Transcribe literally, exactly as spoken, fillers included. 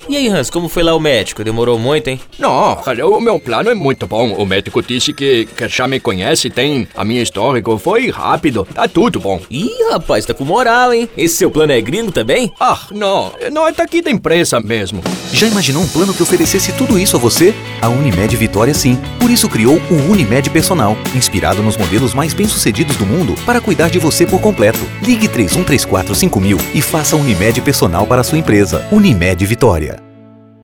E aí, Hans, como foi lá o médico? Demorou muito, hein? Não, o meu plano é muito bom. O médico disse que, que já me conhece, tem a minha histórico, foi rápido, tá tudo bom. Ih, rapaz, tá com moral, hein? Esse seu plano é gringo também? Ah, não, não é daqui da empresa mesmo. Já imaginou um plano que oferecesse tudo isso a você? A Unimed Vitória sim. Por isso criou o Unimed Personal, inspirado nos modelos mais bem-sucedidos do mundo para cuidar de você por completo. Ligue três um três quatro cinco mil e faça Unimed Personal para a sua empresa. Unimed Vitória.